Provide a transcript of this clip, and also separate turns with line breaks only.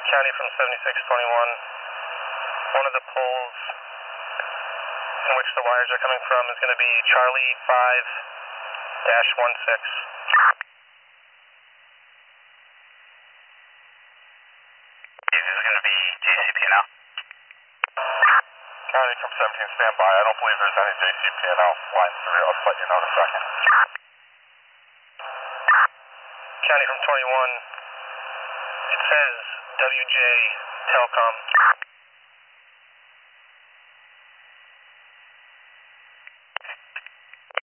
County from 7621. One of the poles in which the wires are coming from is going to be Charlie 5-16.
This is going to be JCP now.
County from 17, stand by. I don't believe there's any JCP&L lines through. I'll let you know in a second.
County from 21. It says WJ Telcom.